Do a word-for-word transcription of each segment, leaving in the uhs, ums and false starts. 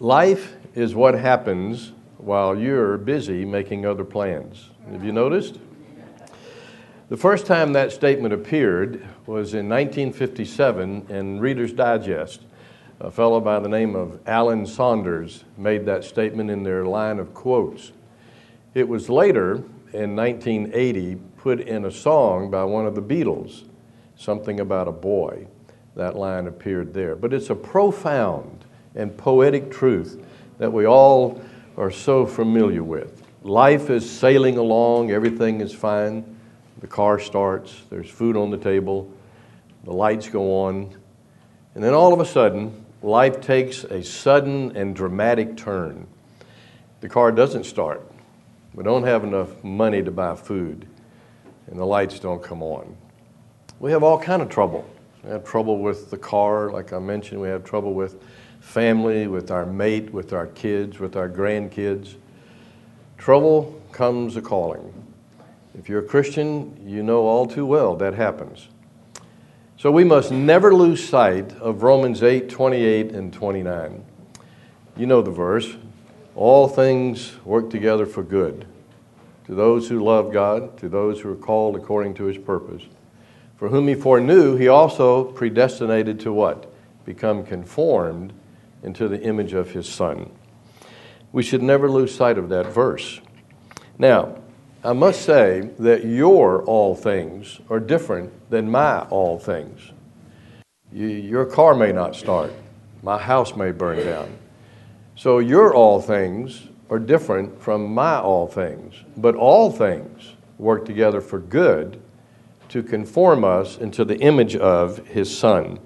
Life is what happens while you're busy making other plans. Have you noticed? The first time that statement appeared was in nineteen fifty-seven in Reader's Digest. A fellow by the name of Alan Saunders made that statement in their line of quotes. It was later, in nineteen eighty, put in a song by one of the Beatles, Something About a Boy. That line appeared there. But it's a profound and poetic truth that we all are so familiar with. Life is sailing along, everything is fine. The car starts, there's food on the table, the lights go on, and then all of a sudden, life takes a sudden and dramatic turn. The car doesn't start. We don't have enough money to buy food, and the lights don't come on. We have all kind of trouble. We have trouble with the car, like I mentioned. We have trouble with family, with our mate, with our kids, with our grandkids. Trouble comes a-calling. If you're a Christian, you know all too well that happens. So we must never lose sight of Romans eight, twenty-eight and twenty-nine. You know the verse. All things work together for good, to those who love God, to those who are called according to His purpose. For whom He foreknew, He also predestinated to what? Become conformed into the image of His Son. We should never lose sight of that verse. Now, I must say that your all things are different than my all things. You, your car may not start. My house may burn down. So your all things are different from my all things. But all things work together for good to conform us into the image of His Son.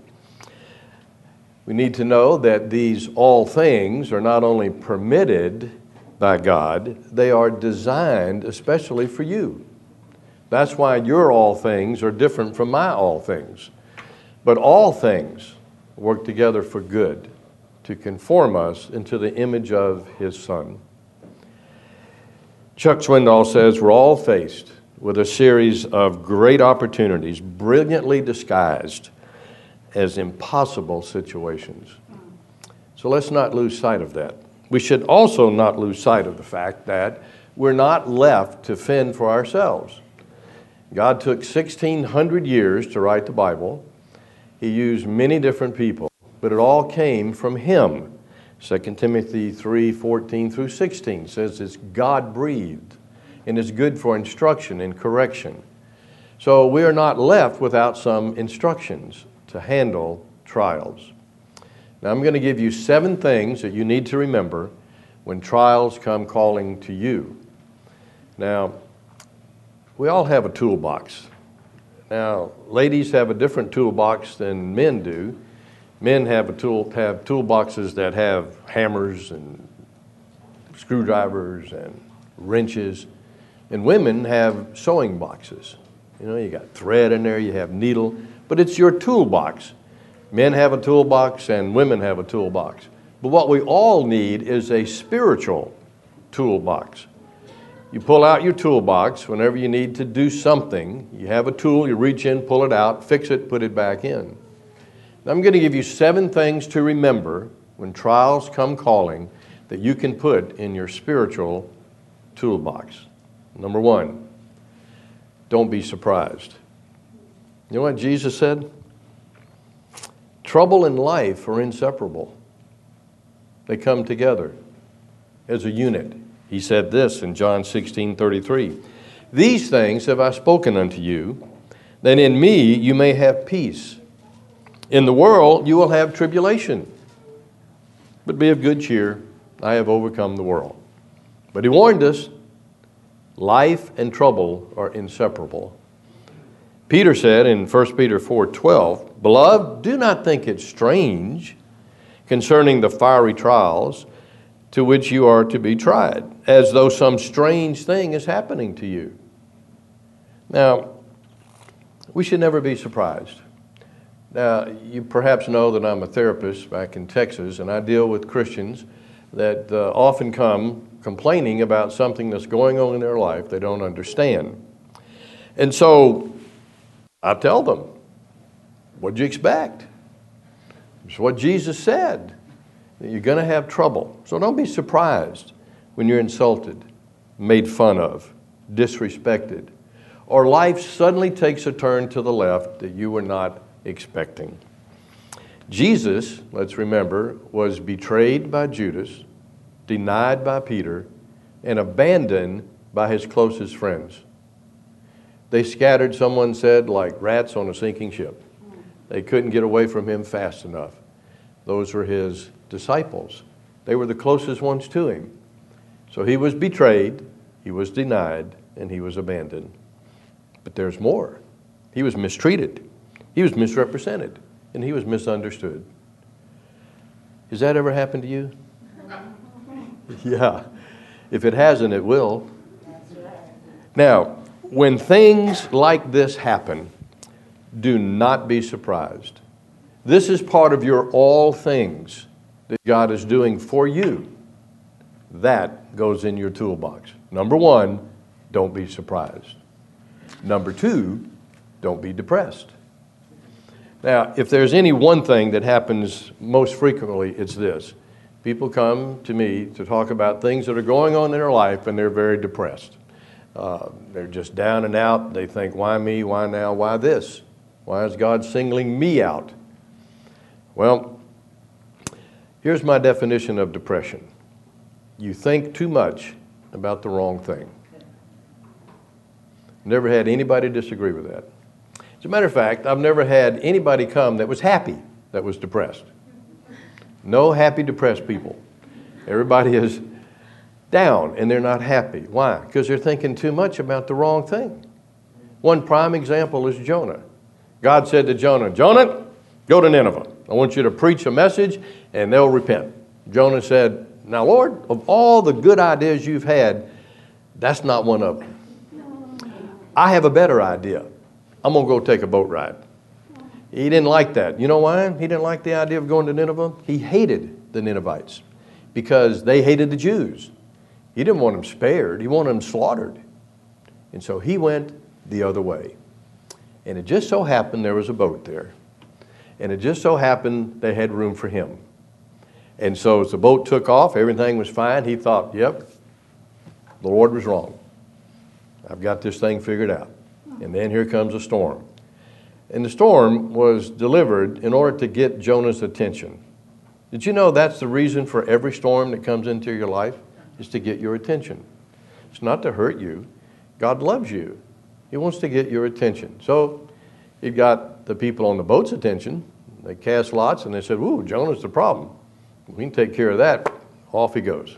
We need to know that these all things are not only permitted by God, they are designed especially for you. That's why your all things are different from my all things. But all things work together for good to conform us into the image of His Son. Chuck Swindoll says we're all faced with a series of great opportunities, brilliantly disguised as impossible situations. So let's not lose sight of that. We should also not lose sight of the fact that we're not left to fend for ourselves. God took sixteen hundred years to write the Bible. He used many different people, but it all came from Him. Second Timothy three, fourteen through sixteen says it's God-breathed and is good for instruction and correction. So we are not left without some instructions to handle trials. Now I'm going to give you seven things that you need to remember when trials come calling to you. Now, we all have a toolbox. Now, ladies have a different toolbox than men do. Men have a tool have toolboxes that have hammers and screwdrivers and wrenches, and women have sewing boxes. You know, you got thread in there, you have needle, but it's your toolbox. Men have a toolbox and women have a toolbox. But what we all need is a spiritual toolbox. You pull out your toolbox whenever you need to do something. You have a tool, you reach in, pull it out, fix it, put it back in. Now, I'm going to give you seven things to remember when trials come calling that you can put in your spiritual toolbox. Number one, don't be surprised. You know what Jesus said? Trouble and life are inseparable. They come together as a unit. He said this in John sixteen thirty-three. These things have I spoken unto you, that in me you may have peace. In the world you will have tribulation. But be of good cheer, I have overcome the world. But He warned us, life and trouble are inseparable. Peter said in First Peter four twelve, Beloved, do not think it strange concerning the fiery trials to which you are to be tried, as though some strange thing is happening to you. Now, we should never be surprised. Now, you perhaps know that I'm a therapist back in Texas, and I deal with Christians that uh, often come complaining about something that's going on in their life they don't understand. And so I tell them, what'd you expect? It's what Jesus said. You're going to have trouble. So don't be surprised when you're insulted, made fun of, disrespected, or life suddenly takes a turn to the left that you were not expecting. Jesus, let's remember, was betrayed by Judas, denied by Peter, and abandoned by his closest friends. They scattered, someone said, like rats on a sinking ship. They couldn't get away from him fast enough. Those were his disciples. They were the closest ones to him. So he was betrayed, he was denied, and he was abandoned. But there's more. He was mistreated. He was misrepresented. And he was misunderstood. Has that ever happened to you? Yeah. If it hasn't, it will. Now, when things like this happen, do not be surprised. This is part of your all things that God is doing for you. That goes in your toolbox. Number one, don't be surprised. Number two, don't be depressed. Now, if there's any one thing that happens most frequently, it's this. People come to me to talk about things that are going on in their life, and they're very depressed. Uh, they're just down and out. They think, why me? Why now? Why this? Why is God singling me out? Well, here's my definition of depression. You think too much about the wrong thing. Never had anybody disagree with that. As a matter of fact, I've never had anybody come that was happy that was depressed. No happy, depressed people. Everybody is down and they're not happy. Why? Because they're thinking too much about the wrong thing. One prime example is Jonah. God said to Jonah, Jonah, go to Nineveh. I want you to preach a message and they'll repent. Jonah said, now, Lord, of all the good ideas you've had, that's not one of them. I have a better idea. I'm going to go take a boat ride. He didn't like that. You know why? He didn't like the idea of going to Nineveh. He hated the Ninevites because they hated the Jews. He didn't want them spared. He wanted them slaughtered. And so he went the other way. And it just so happened there was a boat there. And it just so happened they had room for him. And so as the boat took off, everything was fine. He thought, yep, the Lord was wrong. I've got this thing figured out. And then here comes a storm. And the storm was delivered in order to get Jonah's attention. Did you know that's the reason for every storm that comes into your life? Is to get your attention. It's not to hurt you. God loves you. He wants to get your attention. So it got the people on the boat's attention. They cast lots and they said, ooh, Jonah's the problem. We can take care of that. Off he goes.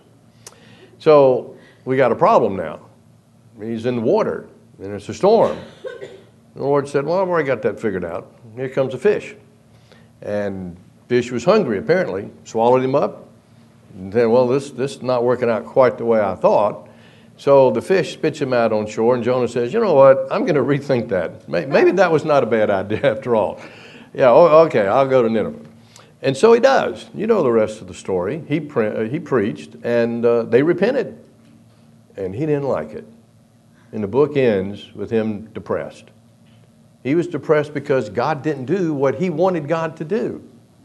So we got a problem now. He's in the water and it's a storm. The Lord said, well, I've already got that figured out. Here comes a fish. And fish was hungry, apparently, swallowed him up. And then, well, this, this is not working out quite the way I thought. So the fish spits him out on shore, and Jonah says, you know what, I'm going to rethink that. Maybe that was not a bad idea after all. Yeah, okay, I'll go to Nineveh. And so he does. You know the rest of the story. He, pre- he preached, and uh, they repented. And he didn't like it. And the book ends with him depressed. He was depressed because God didn't do what he wanted God to do.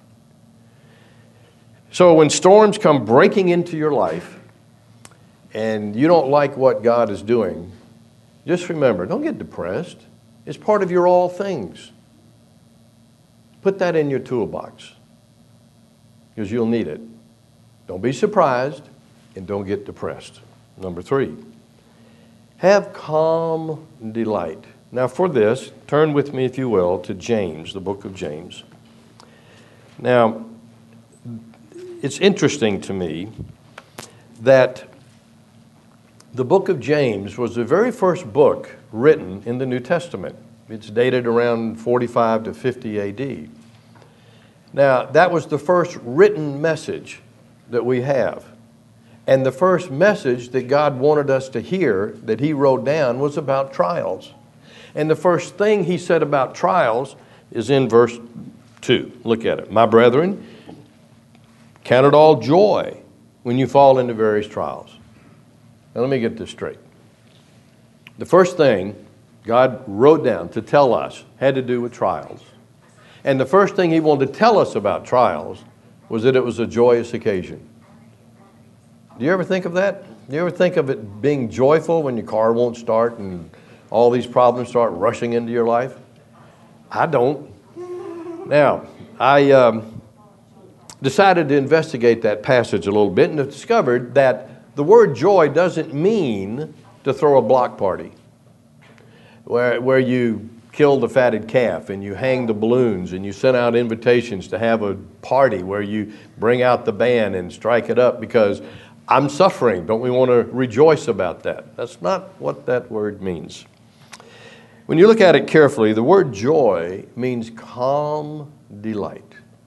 So when storms come breaking into your life and you don't like what God is doing, just remember, don't get depressed. It's part of your all things. Put that in your toolbox because you'll need it. Don't be surprised and don't get depressed. Number three, have calm delight. Now for this, turn with me, if you will, to James, the book of James. Now, it's interesting to me that the book of James was the very first book written in the New Testament. It's dated around forty-five to fifty A D. Now, that was the first written message that we have. And the first message that God wanted us to hear that he wrote down was about trials. And the first thing he said about trials is in verse two. Look at it. My brethren, count it all joy when you fall into various trials. Now let me get this straight. The first thing God wrote down to tell us had to do with trials. And the first thing he wanted to tell us about trials was that it was a joyous occasion. Do you ever think of that? Do you ever think of it being joyful when your car won't start and all these problems start rushing into your life? I don't. Now, I um, decided to investigate that passage a little bit and discovered that the word joy doesn't mean to throw a block party where, where you kill the fatted calf and you hang the balloons and you send out invitations to have a party where you bring out the band and strike it up because I'm suffering. Don't we want to rejoice about that? That's not what that word means. When you look at it carefully, the word joy means calm delight.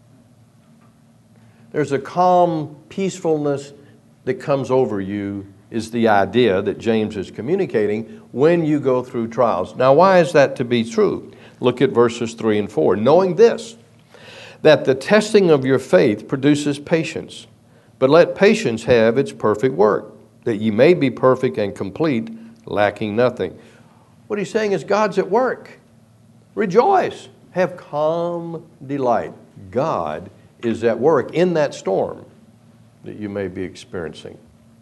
There's a calm peacefulness that comes over you is the idea that James is communicating when you go through trials. Now, why is that to be true? Look at verses three and four. Knowing this, that the testing of your faith produces patience, but let patience have its perfect work, that ye may be perfect and complete, lacking nothing. What he's saying is God's at work. Rejoice. Have calm delight. God is at work in that storm that you may be experiencing.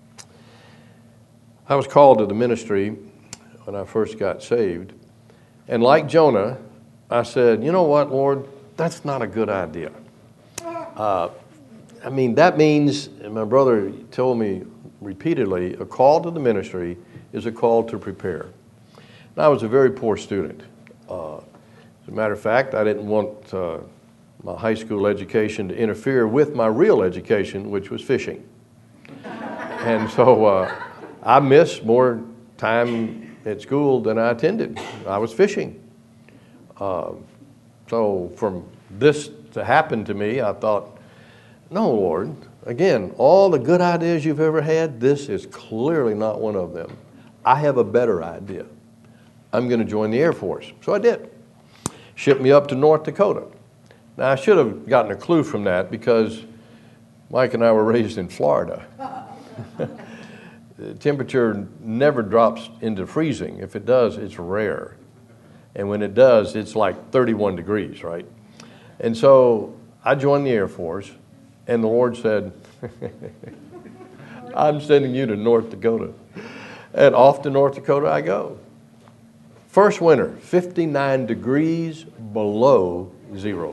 I was called to the ministry when I first got saved. And like Jonah, I said, you know what, Lord, that's not a good idea. Uh, I mean, that means, and my brother told me repeatedly, a call to the ministry is a call to prepare. And I was a very poor student. Uh, as a matter of fact, I didn't want uh, my high school education to interfere with my real education, which was fishing. And so uh, I missed more time at school than I attended. I was fishing. Uh, so from this to happen to me, I thought, no, Lord, again, all the good ideas you've ever had, this is clearly not one of them. I have a better idea. I'm going to join the Air Force. So I did. Shipped me up to North Dakota. Now, I should have gotten a clue from that because Mike and I were raised in Florida. The temperature never drops into freezing. If it does, it's rare. And when it does, it's like thirty-one degrees, right? And so I joined the Air Force, and the Lord said, I'm sending you to North Dakota. And off to North Dakota I go. First winter, fifty-nine degrees below zero.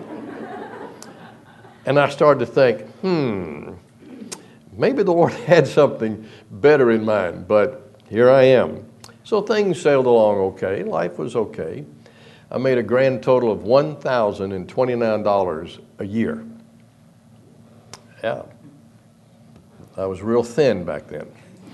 And I started to think, hmm, maybe the Lord had something better in mind, but here I am. So things sailed along okay. Life was okay. I made a grand total of one thousand twenty-nine dollars a year. Yeah. I was real thin back then.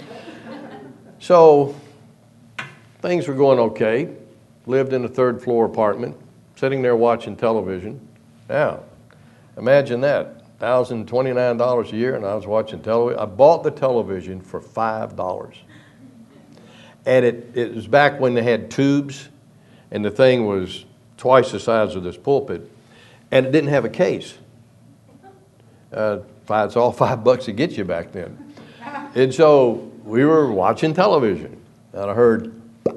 So things were going okay. Lived in a third floor apartment, sitting there watching television. Now, imagine that. one thousand twenty-nine dollars a year, and I was watching television. I bought the television for five dollars. And it, it was back when they had tubes, and the thing was twice the size of this pulpit, and it didn't have a case. Uh, five, it's all five bucks to get you back then. And so we were watching television, and I heard,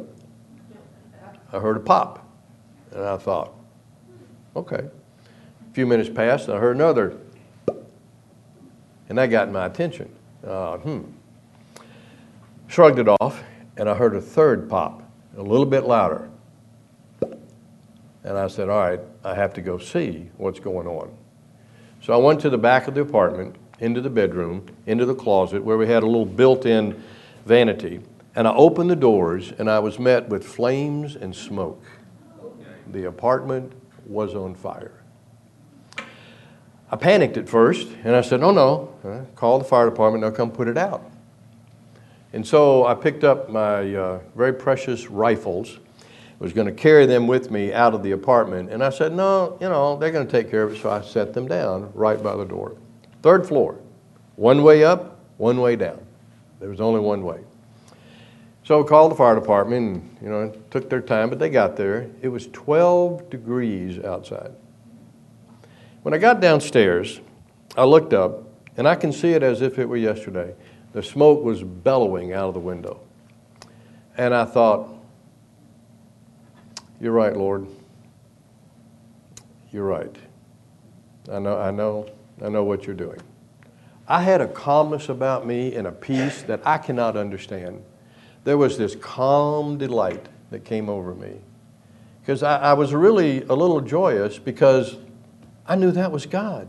I heard a pop, and I thought, okay. A few minutes passed, and I heard another, and that got my attention. Uh, hmm. Shrugged it off, and I heard a third pop, a little bit louder. And I said, all right, I have to go see what's going on. So I went to the back of the apartment, into the bedroom, into the closet, where we had a little built-in vanity. And I opened the doors, and I was met with flames and smoke. The apartment was on fire. I panicked at first, and I said, oh, no, uh, call the fire department, they'll come put it out. And so I picked up my uh, very precious rifles, was going to carry them with me out of the apartment, and I said, no, you know, they're going to take care of it, so I set them down right by the door. Third floor, one way up, one way down. There was only one way. So I called the fire department, and, you know, it took their time, but they got there. It was twelve degrees outside. When I got downstairs, I looked up, and I can see it as if it were yesterday. The smoke was bellowing out of the window. And I thought, you're right, Lord. You're right. I know, I know I know what you're doing. I had a calmness about me and a peace that I cannot understand. There was this calm delight that came over me. Because I, I was really a little joyous because I knew that was God.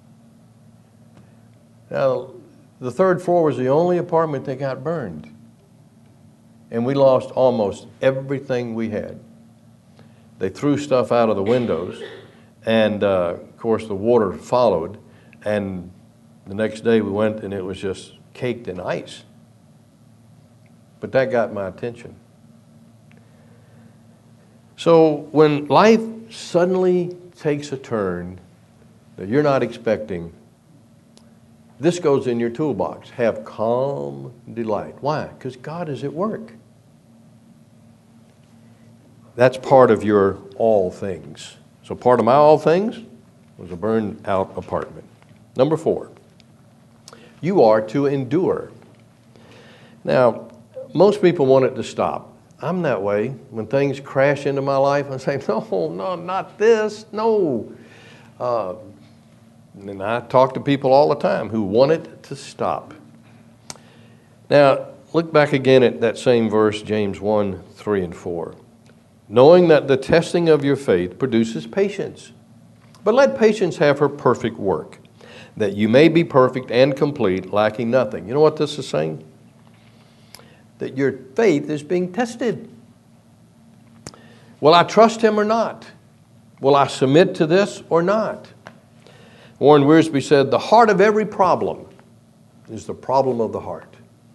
Now, the third floor was the only apartment that got burned. And we lost almost everything we had. They threw stuff out of the windows, and uh, of course the water followed, and the next day we went and it was just caked in ice. But that got my attention. So when life suddenly takes a turn that you're not expecting, this goes in your toolbox. Have calm delight. Why? Because God is at work. That's part of your all things. So part of my all things was a burned out apartment. Number four, you are to endure. Now, most people want it to stop. I'm that way. When things crash into my life, I say, no, no, not this, no. Uh, and I talk to people all the time who want it to stop. Now, look back again at that same verse, James one, three, and four. Knowing that the testing of your faith produces patience. But let patience have her perfect work, that you may be perfect and complete, lacking nothing. You know what this is saying? That your faith is being tested. Will I trust him or not? Will I submit to this or not? Warren Wiersbe said, the heart of every problem is the problem of the heart.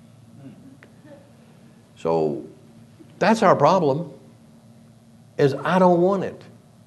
So that's our problem, is I don't want it.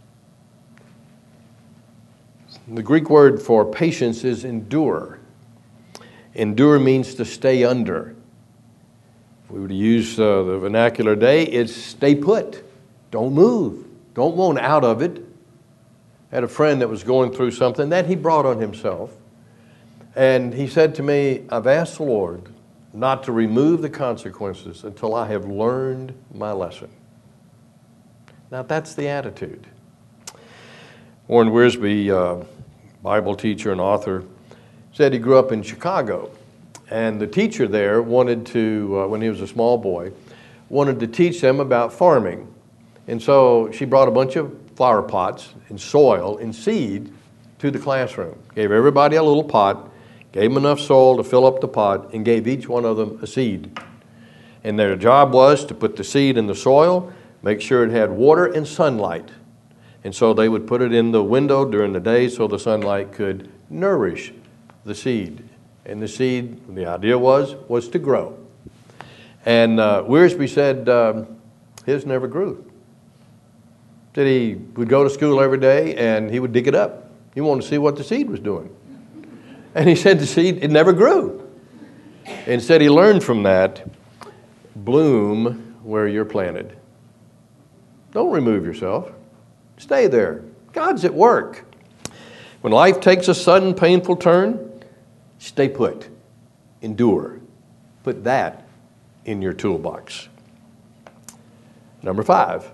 The Greek word for patience is endure. Endure means to stay under. If we were to use uh, the vernacular day, it's stay put. Don't move. Don't want out of it. I had a friend that was going through something that he brought on himself. And he said to me, I've asked the Lord not to remove the consequences until I have learned my lesson. Now that's the attitude. Warren Wiersbe, uh, Bible teacher and author, said he grew up in Chicago. And the teacher there wanted to, uh, when he was a small boy, wanted to teach them about farming. And so she brought a bunch of flower pots and soil and seed to the classroom. Gave everybody a little pot, gave them enough soil to fill up the pot, and gave each one of them a seed. And their job was to put the seed in the soil, make sure it had water and sunlight. And so they would put it in the window during the day so the sunlight could nourish the seed. And the seed, the idea was, was to grow. And uh, Wiersbe said um, his never grew. That he would go to school every day and he would dig it up. He wanted to see what the seed was doing. And he said the seed, it never grew. Instead, he learned from that, bloom where you're planted. Don't remove yourself. Stay there. God's at work. When life takes a sudden painful turn, stay put. Endure. Put that in your toolbox. Number five.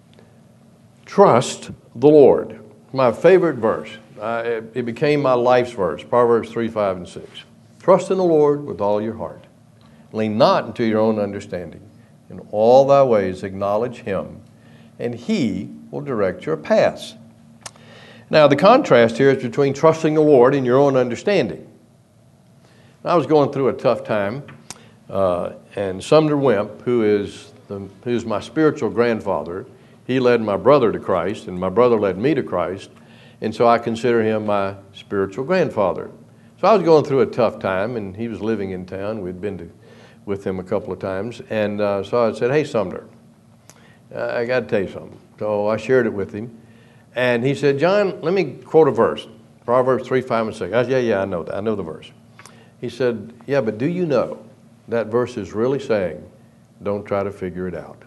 Trust the Lord. My favorite verse. Uh, it, it became my life's verse. Proverbs three, five, and six. Trust in the Lord with all your heart. Lean not into your own understanding. In all thy ways acknowledge him, and he will direct your paths. Now, the contrast here is between trusting the Lord and your own understanding. I was going through a tough time, uh, and Sumner Wimp, who is, the, who is my spiritual grandfather, he led my brother to Christ, and my brother led me to Christ, and so I consider him my spiritual grandfather. So I was going through a tough time, and he was living in town. We'd been to, with him a couple of times, and uh, so I said, hey, Sumner, uh, I got to tell you something. So I shared it with him, and he said, John, let me quote a verse, Proverbs three, five, and six. I said, yeah, yeah, I know that. I know the verse. He said, yeah, but do you know that verse is really saying, don't try to figure it out?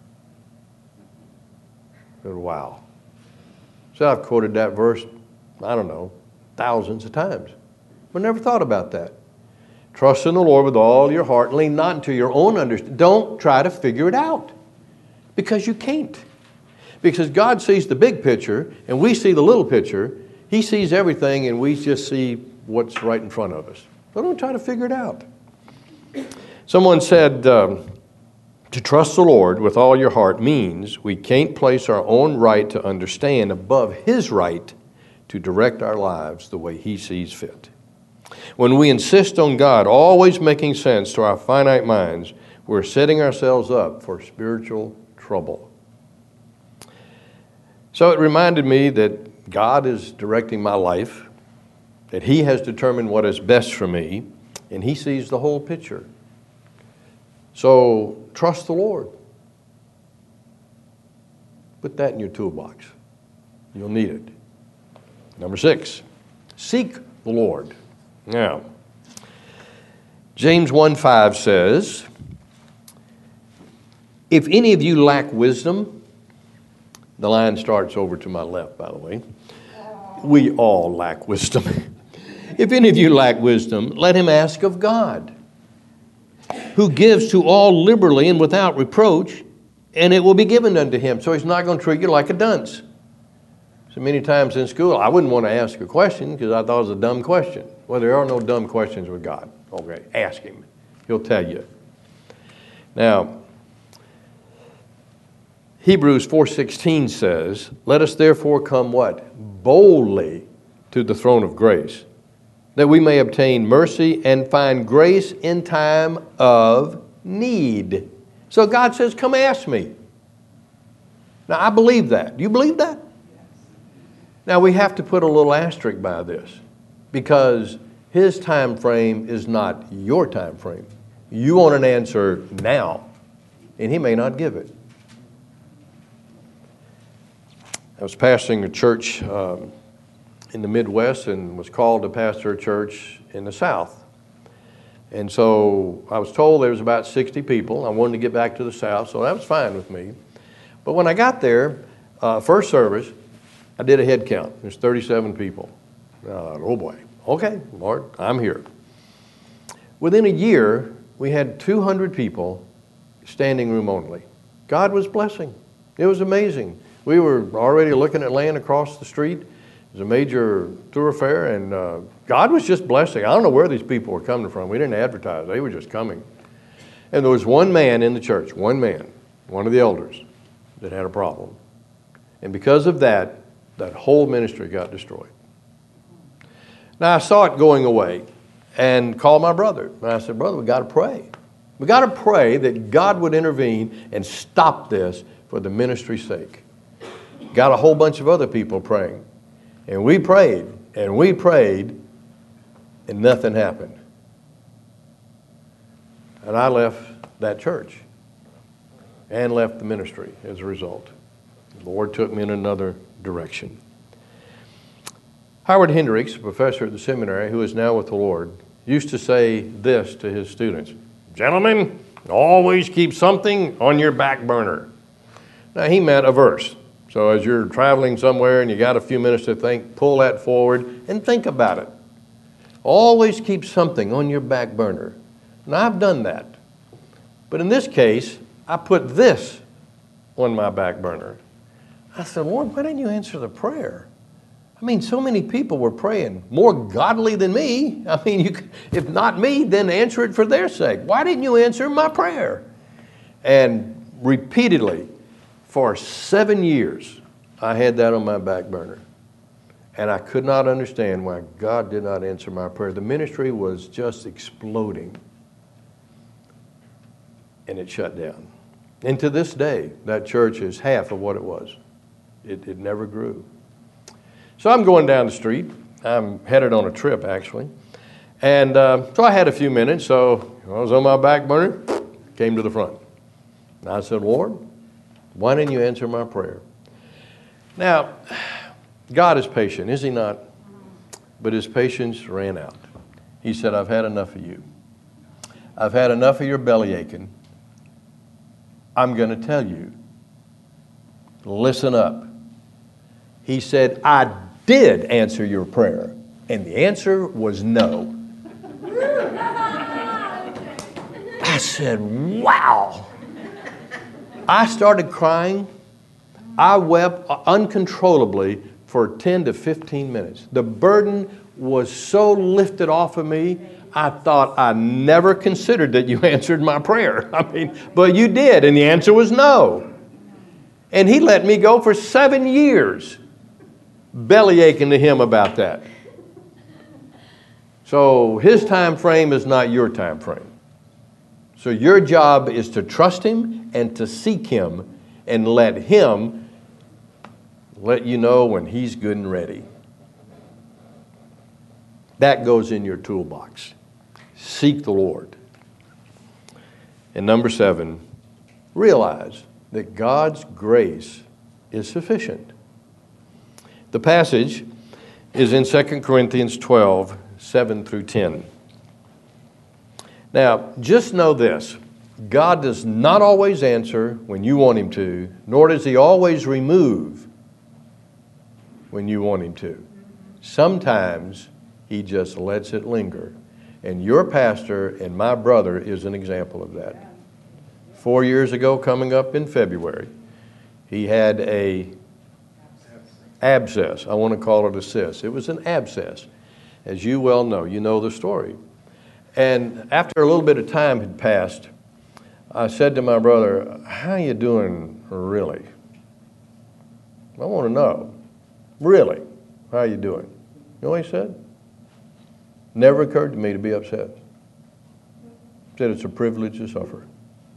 I said, wow. So I've quoted that verse, I don't know, thousands of times, but never thought about that. Trust in the Lord with all your heart, and lean not into your own understanding. Don't try to figure it out, because you can't. Because God sees the big picture, and we see the little picture. He He sees everything, and we just see what's right in front of us. So don't try to figure it out. Someone said, um, to trust the Lord with all your heart means we can't place our own right to understand above His right to direct our lives the way He sees fit. When we insist on God always making sense to our finite minds, we're setting ourselves up for spiritual trouble. So it reminded me that God is directing my life, that He has determined what is best for me, and He sees the whole picture. So trust the Lord. Put that in your toolbox. You'll need it. Number six, seek the Lord. Now, James one five says, if any of you lack wisdom, the line starts over to my left, by the way. We all lack wisdom. If any of you lack wisdom, let him ask of God, who gives to all liberally and without reproach, and it will be given unto him. So he's not going to treat you like a dunce. So many times in school, I wouldn't want to ask a question because I thought it was a dumb question. Well, there are no dumb questions with God. Okay, ask him. He'll tell you. Now, Hebrews four sixteen says, let us therefore come what? Boldly to the throne of grace, that we may obtain mercy and find grace in time of need. So God says, come ask me. Now, I believe that. Do you believe that? Now, we have to put a little asterisk by this because His time frame is not your time frame. You want an answer now, and He may not give it. I was pastoring a church um, in the Midwest and was called to pastor a church in the South. And so I was told there was about sixty people. I wanted to get back to the South, so that was fine with me. But when I got there, uh, first service, I did a head count. There's thirty-seven people. I thought, oh boy, okay, Lord, I'm here. Within a year, we had two hundred people, standing room only. God was blessing. It was amazing. We were already looking at land across the street. It was a major thoroughfare, and uh, God was just blessing. I don't know where these people were coming from. We didn't advertise. They were just coming. And there was one man in the church, one man, one of the elders, that had a problem. And because of that, that whole ministry got destroyed. Now, I saw it going away and called my brother. And I said, brother, we got to pray. We got to pray that God would intervene and stop this for the ministry's sake. Got a whole bunch of other people praying. And we prayed, and we prayed, and nothing happened. And I left that church and left the ministry as a result. The Lord took me in another direction. Howard Hendricks, a professor at the seminary who is now with the Lord, used to say this to his students, gentlemen, always keep something on your back burner. Now, he meant a verse. So as you're traveling somewhere and you got a few minutes to think, pull that forward and think about it. Always keep something on your back burner. Now, I've done that. But in this case, I put this on my back burner. I said, Lord, why didn't you answer the prayer? I mean, so many people were praying, more godly than me. I mean, you, if not me, then answer it for their sake. Why didn't you answer my prayer? And repeatedly, for seven years, I had that on my back burner. And I could not understand why God did not answer my prayer. The ministry was just exploding. And it shut down. And to this day, that church is half of what it was. It, it never grew. So I'm going down the street. I'm headed on a trip, actually. And uh, so I had a few minutes. So I was on my back burner, came to the front. And I said, Lord, why didn't you answer my prayer? Now, God is patient, is He not? But His patience ran out. He said, I've had enough of you. I've had enough of your belly aching. I'm going to tell you, listen up. He said, I did answer your prayer. And the answer was no. I said, wow. I started crying. I wept uncontrollably for for ten to fifteen minutes. The burden was so lifted off of me, I thought I never considered that you answered my prayer. I mean, but you did, and the answer was no. And he let me go for seven years, belly aching to him about that. So his time frame is not your time frame. So your job is to trust him and to seek him and let him let you know when he's good and ready. That goes in your toolbox. Seek the Lord. And number seven, realize that God's grace is sufficient. The passage is in Second Corinthians twelve, seven through ten. Now, just know this. God does not always answer when you want him to, nor does he always remove when you want him to. Sometimes he just lets it linger. And your pastor and my brother is an example of that. Four years ago, coming up in February, he had a abscess. I want to call it a cyst. It was an abscess. As you well know, you know the story. And after a little bit of time had passed, I said to my brother, how are you doing really? I want to know. Really, how are you doing? You know what he said? Never occurred to me to be upset. He said it's a privilege to suffer.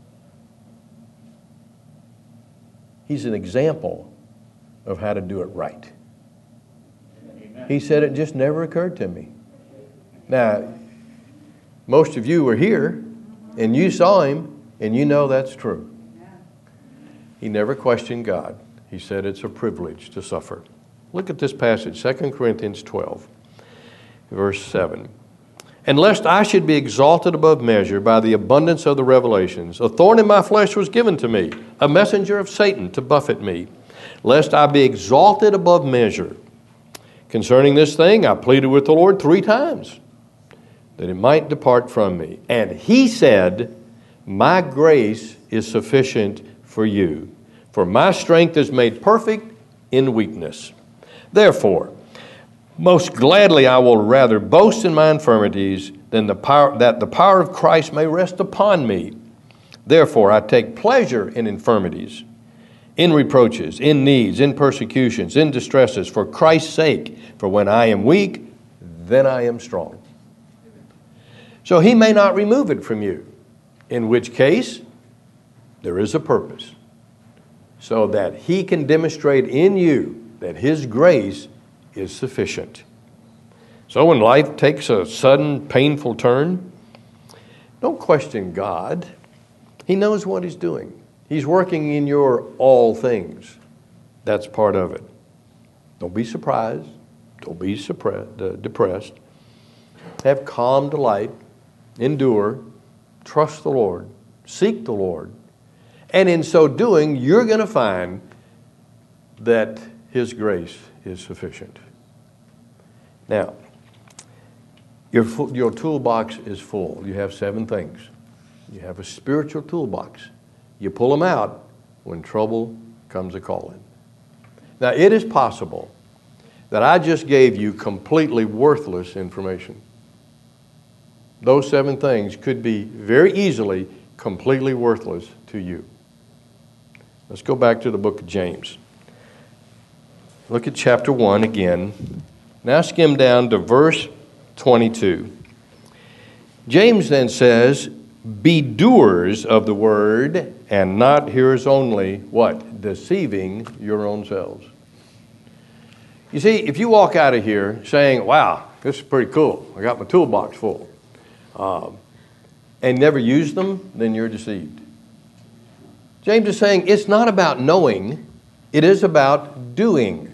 He's an example of how to do it right. Amen. He said it just never occurred to me. Now, most of you were here and you saw him and you know that's true. He never questioned God. He said it's a privilege to suffer. Look at this passage, Second Corinthians twelve, verse seven. And lest I should be exalted above measure by the abundance of the revelations, a thorn in my flesh was given to me, a messenger of Satan to buffet me, lest I be exalted above measure. Concerning this thing, I pleaded with the Lord three times, that it might depart from me. And he said, my grace is sufficient for you, for my strength is made perfect in weakness. Therefore, most gladly I will rather boast in my infirmities than the power, that the power of Christ may rest upon me. Therefore, I take pleasure in infirmities, in reproaches, in needs, in persecutions, in distresses, for Christ's sake. For when I am weak, then I am strong. So he may not remove it from you, in which case there is a purpose, so that he can demonstrate in you that his grace is sufficient. So when life takes a sudden, painful turn, don't question God. He knows what he's doing. He's working in your all things. That's part of it. Don't be surprised. Don't be suppressed, uh, depressed. Have calm delight. Endure. Trust the Lord. Seek the Lord. And in so doing, you're going to find that his grace is sufficient. Now, your, your toolbox is full. You have seven things. You have a spiritual toolbox. You pull them out when trouble comes a-calling. Now, it is possible that I just gave you completely worthless information. Those seven things could be very easily completely worthless to you. Let's go back to the book of James. Look at chapter one again. Now skim down to verse twenty-two. James then says, be doers of the word and not hearers only, what? Deceiving your own selves. You see, if you walk out of here saying, wow, this is pretty cool. I got my toolbox full. Um, and never use them, then you're deceived. James is saying it's not about knowing, it is about doing.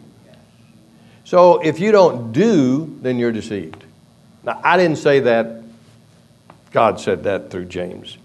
So if you don't do, then you're deceived. Now, I didn't say that. God said that through James.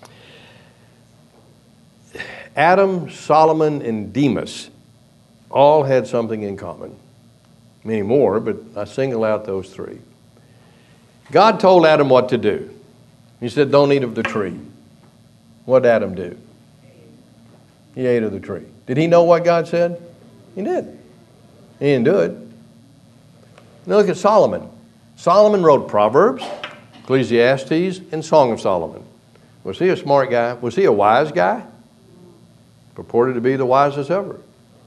Adam, Solomon, and Demas all had something in common. Many more, but I single out those three. God told Adam what to do. He said, don't eat of the tree. What did Adam do? He ate of the tree. Did he know what God said? He did. He didn't do it. Now look at Solomon. Solomon wrote Proverbs, Ecclesiastes, and Song of Solomon. Was he a smart guy? Was he a wise guy? Purported to be the wisest ever.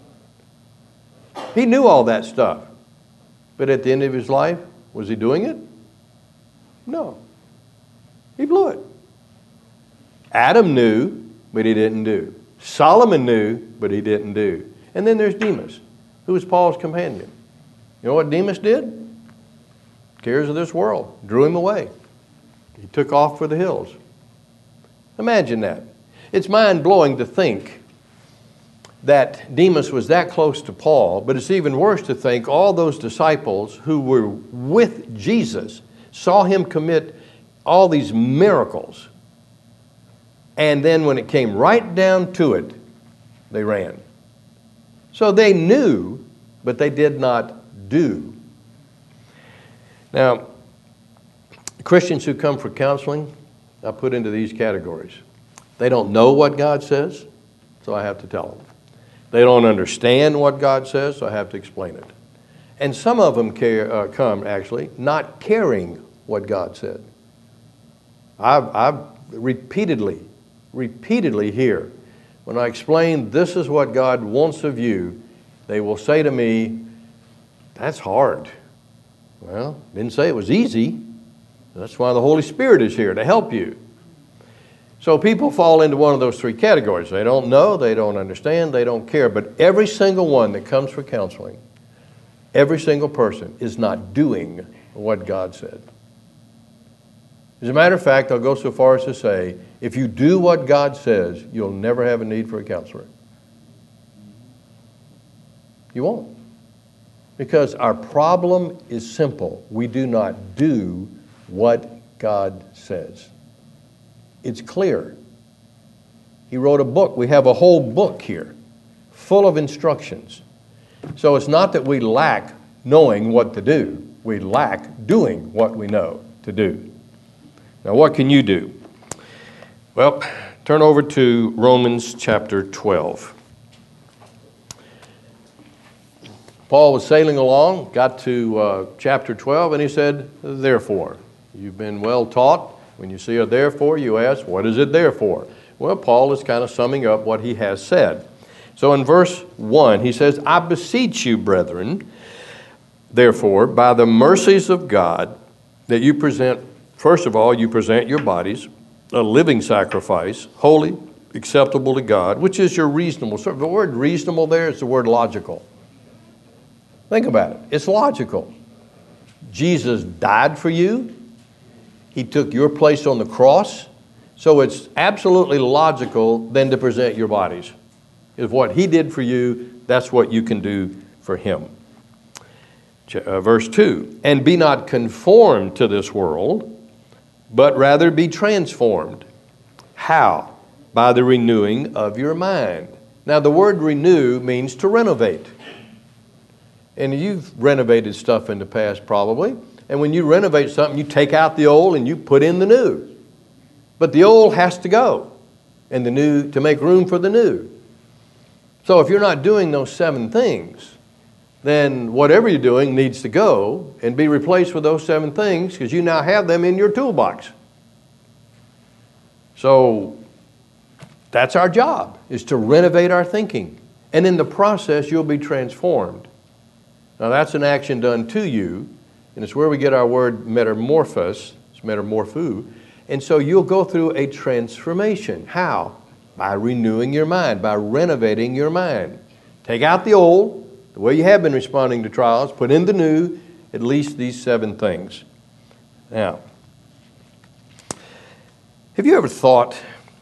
He knew all that stuff. But at the end of his life, was he doing it? No. He blew it. Adam knew, but he didn't do. Solomon knew, but he didn't do. And then there's Demas, who was Paul's companion. You know what Demas did? Cares of this world drew him away. He took off for the hills. Imagine that. It's mind-blowing to think that Demas was that close to Paul, but it's even worse to think all those disciples who were with Jesus saw him commit all these miracles. And then when it came right down to it, they ran. So they knew, but they did not do. Now, Christians who come for counseling, I put into these categories. They don't know what God says, so I have to tell them. They don't understand what God says, so I have to explain it. And some of them care, uh, come, actually, not caring what God said. I've, I've repeatedly, repeatedly hear, when I explain this is what God wants of you, they will say to me, that's hard. Well, didn't say it was easy. That's why the Holy Spirit is here, to help you. So people fall into one of those three categories. They don't know, they don't understand, they don't care. But every single one that comes for counseling, every single person is not doing what God said. As a matter of fact, I'll go so far as to say, if you do what God says, you'll never have a need for a counselor. You won't. Because our problem is simple. We do not do what God says. It's clear. He wrote a book. We have a whole book here full of instructions. So it's not that we lack knowing what to do. We lack doing what we know to do. Now, what can you do? Well, turn over to Romans chapter twelve. Paul was sailing along, got to uh, chapter twelve, and he said, therefore. You've been well taught. When you see a therefore, you ask, what is it there for? Well, Paul is kind of summing up what he has said. So in verse one, he says, I beseech you, brethren, therefore, by the mercies of God, that you present, first of all, you present your bodies, a living sacrifice, holy, acceptable to God, which is your reasonable. So the word reasonable there is the word logical. Think about it. It's logical. Jesus died for you. He took your place on the cross. So it's absolutely logical then to present your bodies. If what he did for you, that's what you can do for him. Uh, verse two, and be not conformed to this world, but rather be transformed. How? By the renewing of your mind. Now the word renew means to renovate. And you've renovated stuff in the past probably. And when you renovate something, you take out the old and you put in the new. But the old has to go, and the new to make room for the new. So if you're not doing those seven things, then whatever you're doing needs to go and be replaced with those seven things because you now have them in your toolbox. So that's our job, is to renovate our thinking. And in the process, you'll be transformed. Now that's an action done to you, and it's where we get our word metamorphos, it's metamorpho. And so you'll go through a transformation. How? By renewing your mind, by renovating your mind. Take out the old, the way you have been responding to trials, put in the new, at least these seven things. Now, have you ever thought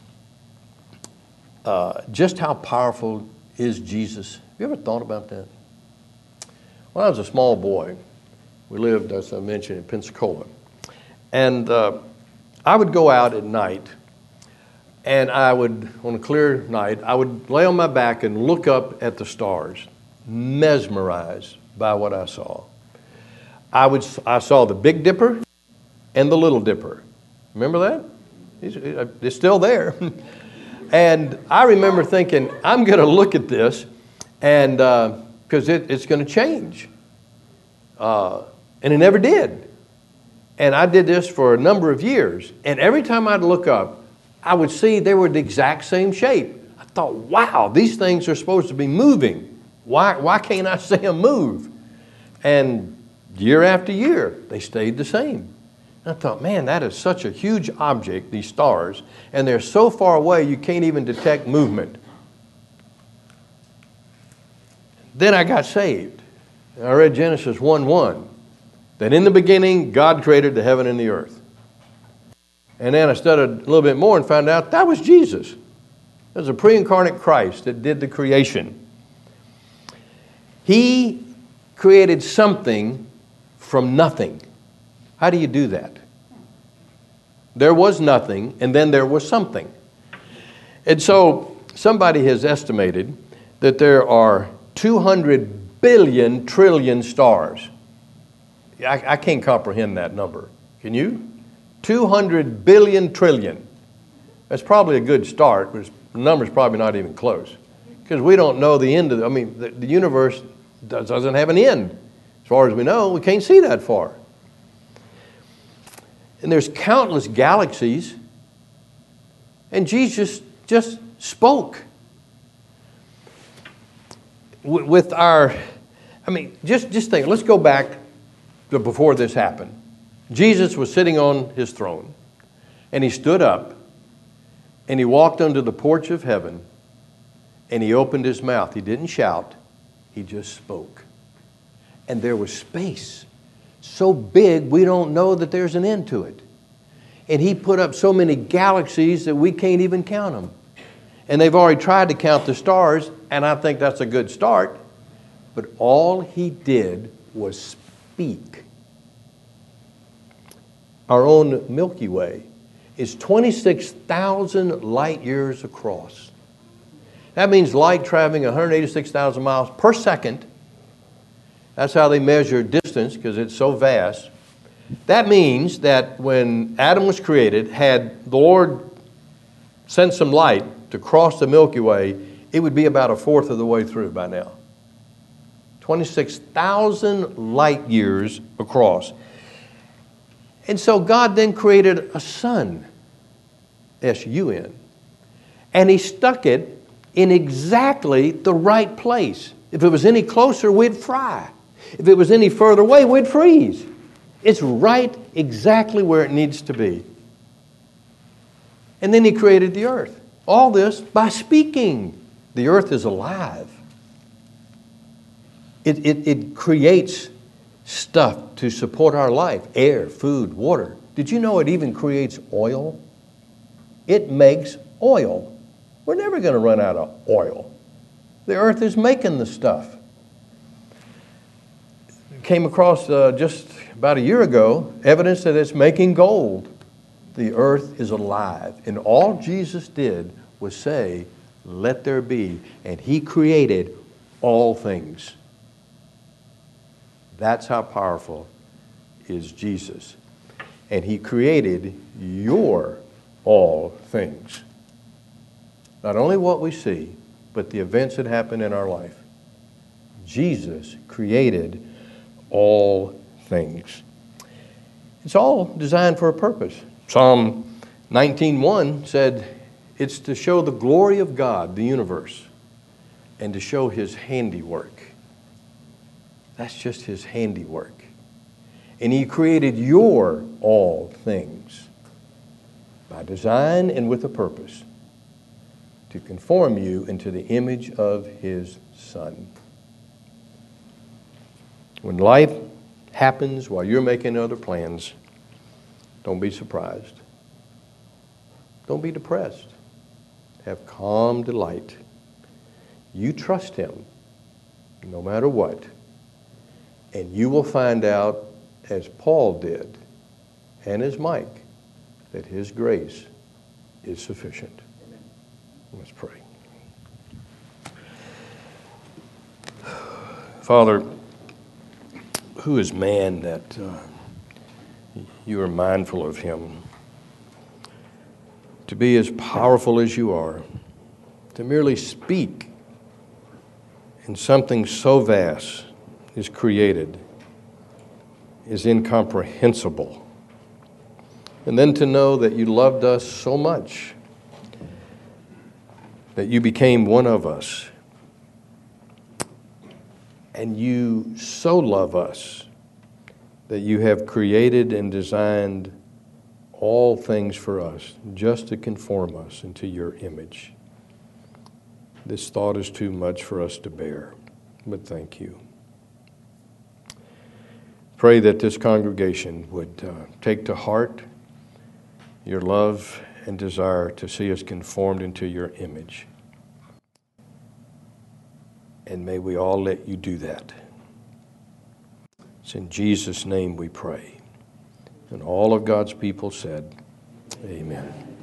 uh, just how powerful is Jesus? Have you ever thought about that? When I was a small boy, we lived, as I mentioned, in Pensacola. And uh, I would go out at night, and I would, on a clear night, I would lay on my back and look up at the stars, mesmerized by what I saw. I would, I saw the Big Dipper and the Little Dipper. Remember that? It's, it's still there. And I remember thinking, I'm going to look at this, and uh, because it, it's going to change. Uh, and it never did. And I did this for a number of years. And every time I'd look up, I would see they were the exact same shape. I thought, wow, these things are supposed to be moving. Why, why can't I see them move? And year after year, they stayed the same. And I thought, man, that is such a huge object, these stars, and they're so far away you can't even detect movement. Then I got saved. I read Genesis one one, that in the beginning, God created the heaven and the earth. And then I studied a little bit more and found out that was Jesus. That was a pre-incarnate Christ that did the creation. He created something from nothing. How do you do that? There was nothing, and then there was something. And so somebody has estimated that there are two hundred billion trillion stars. I, I can't comprehend that number. Can you? two hundred billion trillion. That's probably a good start, but the number's probably not even close. Because we don't know the end of the, I mean, the, the universe does, doesn't have an end. As far as we know, we can't see that far. And there's countless galaxies. And Jesus just spoke. With our, I mean, just, just think, let's go back to before this happened. Jesus was sitting on his throne, and he stood up, and he walked under the porch of heaven, and he opened his mouth. He didn't shout, he just spoke. And there was space so big we don't know that there's an end to it. And he put up so many galaxies that we can't even count them. And they've already tried to count the stars, and I think that's a good start. But all he did was speak. Our own Milky Way is twenty-six thousand light years across. That means light traveling one hundred eighty-six thousand miles per second. That's how they measure distance, because it's so vast. That means that when Adam was created, had the Lord sent some light to cross the Milky Way, it would be about a fourth of the way through by now. twenty-six thousand light years across. And so God then created a sun, S U N, and he stuck it in exactly the right place. If it was any closer, we'd fry. If it was any further away, we'd freeze. It's right exactly where it needs to be. And then he created the earth. All this by speaking. The earth is alive. It, it, it creates stuff to support our life. Air, food, water. Did you know it even creates oil? It makes oil. We're never going to run out of oil. The earth is making the stuff. Came across uh, just about a year ago evidence that it's making gold. The earth is alive. And all Jesus did was say, let there be. And he created all things. That's how powerful is Jesus. And he created your all things. Not only what we see, but the events that happen in our life. Jesus created all things. It's all designed for a purpose. Psalm nineteen one said, it's to show the glory of God, the universe, and to show his handiwork. That's just his handiwork. And he created your all things by design and with a purpose to conform you into the image of his Son. When life happens while you're making other plans, don't be surprised. Don't be depressed. Have calm delight. You trust him no matter what. And you will find out, as Paul did, and as Mike, that his grace is sufficient. Let's pray. Father, who is man that uh, you are mindful of him? To be as powerful as you are, to merely speak, and something so vast is created is incomprehensible. And then to know that you loved us so much that you became one of us, and you so love us that you have created and designed all things for us just to conform us into your image. This thought is too much for us to bear, but thank you. Pray that this congregation would uh, take to heart your love and desire to see us conformed into your image. And may we all let you do that. It's in Jesus' name we pray. And all of God's people said, amen.